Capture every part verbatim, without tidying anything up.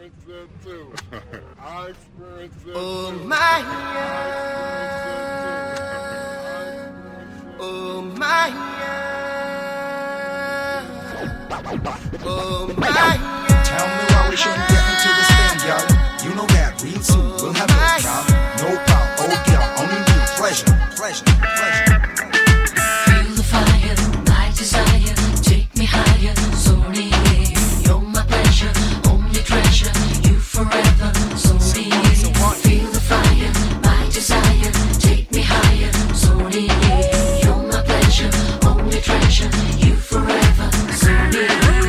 experienced that too. I experienced that Oh too. my yeah. Oh my yeah. Oh my yeah. Tell me why we shouldn't get into this thing, y'all. You know that real soon we'll have this, y'all. No problem, oh yeah, only real pleasure, pleasure, pleasure. Feel the fire, my desire, take me higher, sorry. You're my pleasure, only treasure, you forever, sorry. Feel the fire, my desire, take me higher, sorry. You're my pleasure, only treasure, you forever, sorry.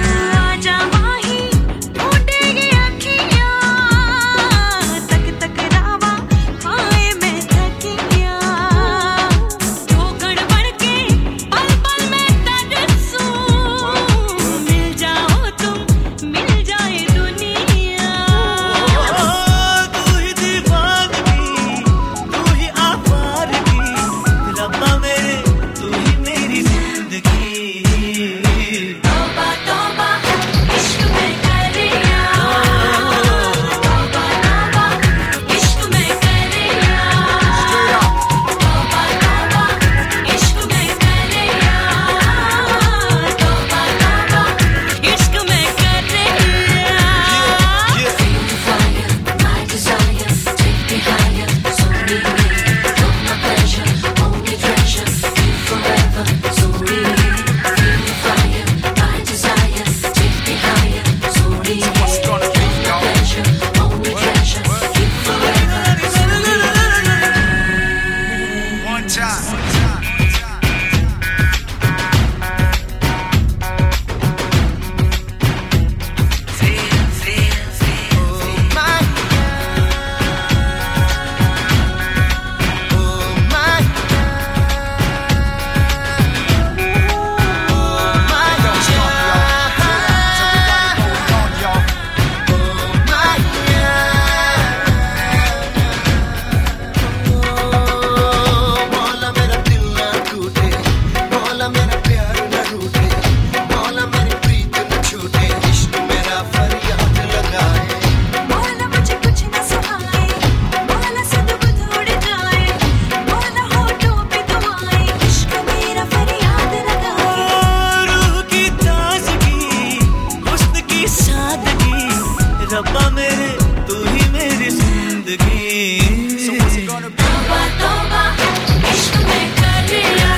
रब्बा मेरे तू ही मेरी जिंदगी So what's it gonna be? तौबा तौबा इश्क में कर लिया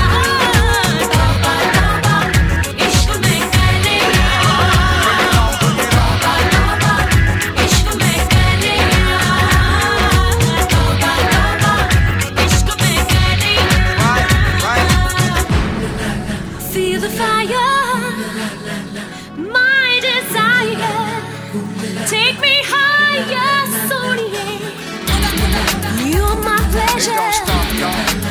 तौबा तौबा इश्क में कर लिया तौबा तौबा इश्क में कर लिया तौबा तौबा इश्क में कर लिया Feel the fire my desire take me higher, sorry. You're my pleasure. It don't stop, y'all.